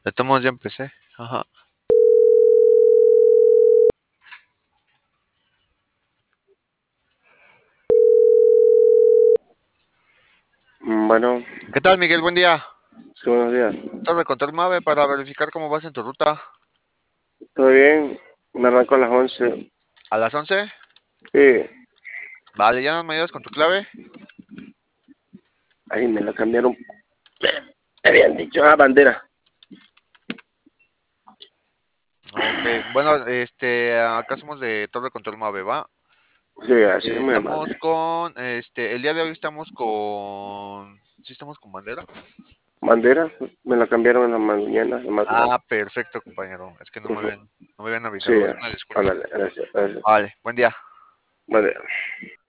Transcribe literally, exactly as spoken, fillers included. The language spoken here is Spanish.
De todos modos ya empecé. Ajá. Mm, Bueno, ¿Qué tal, Miguel? Buen día. sí, buenos días. Torre Control Mave para verificar cómo vas en tu ruta. ¿Todo bien? Me arranco a las once. ¿A las once? Sí, Vale, ¿ya no me ayudas con tu clave? ahí me la cambiaron. Me habían dicho, ah, bandera. Ok, bueno, este, acá somos de Torre Control Mave, ¿va? Sí, Eh, gracias, muy estamos amable. con, este, el día de hoy estamos con, ¿sí estamos con bandera? Bandera, me la cambiaron en la mañana, en la madrugada. Ah, perfecto, compañero. Es que no me Ujú. habían, no me habían Sí, avisado. Una disculpa. ándale, gracias, gracias. Vale, buen día. Bandera.